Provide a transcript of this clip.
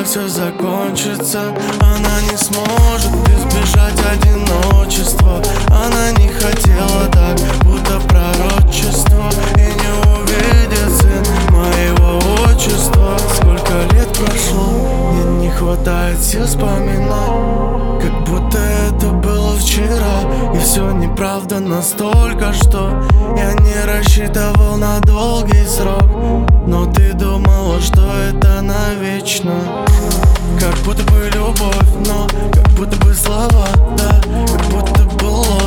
все закончится. Она не сможет избежать одиночества. Она не хотела так, будто пророчество, и не увидит сын моего отчества. Сколько лет прошло, мне не хватает сил вспоминать, как будто это было вчера. И все неправда настолько, что я не рассчитывал на долгий срок. Но ты думала, что это навечно. Как будто бы любовь, но как будто бы слова, да, как будто бы ложь.